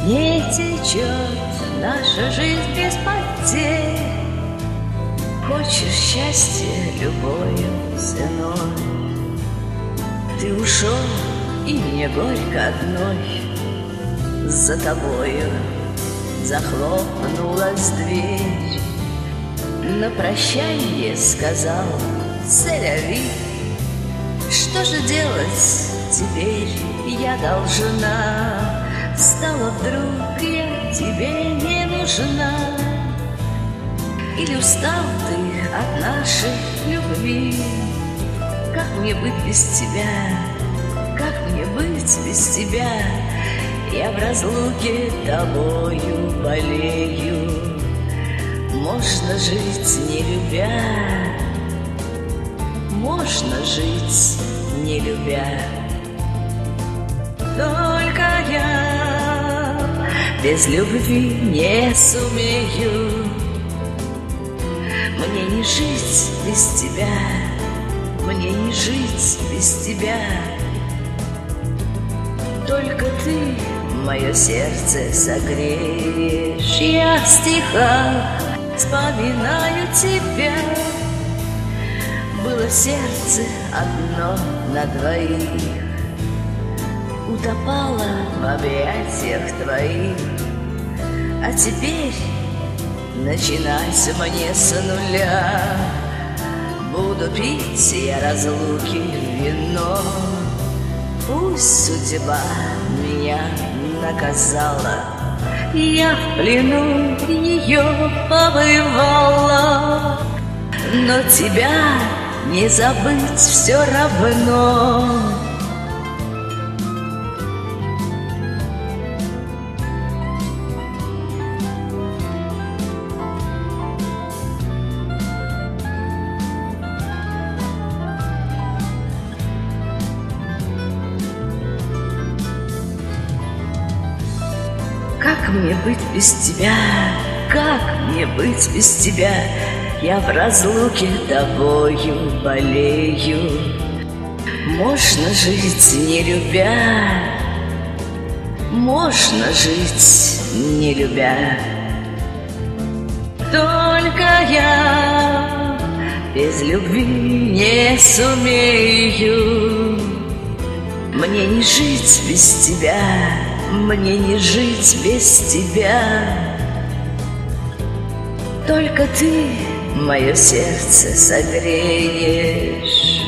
Не течет наша жизнь без потерь. Хочешь счастья любою ценой. Ты ушел, и мне горько одной. За тобою захлопнулась дверь. На прощанье сказал «Селяви». Что же делать теперь я должна? Стала вдруг я тебе не нужна. Или устал ты от нашей любви? Как мне быть без тебя? Как мне быть без тебя? Я в разлуке тобою болею. Можно жить не любя, можно жить не любя. Только я без любви не сумею. Мне не жить без тебя, мне не жить без тебя. Только ты мое сердце согреешь. Я в стихах вспоминаю тебя. Было сердце одно на двоих, утопало в объятиях твоих. А теперь начинать мне с нуля. Буду пить я разлуки вино. Пусть судьба меня наказала, я в плену ее побывала. Но тебя не забыть все равно. Как мне быть без тебя? Как мне быть без тебя? Я в разлуке тобою болею. Можно жить не любя, можно жить не любя. Только я без любви не сумею. Мне не жить без тебя, мне не жить без тебя. Только ты мое сердце согреешь.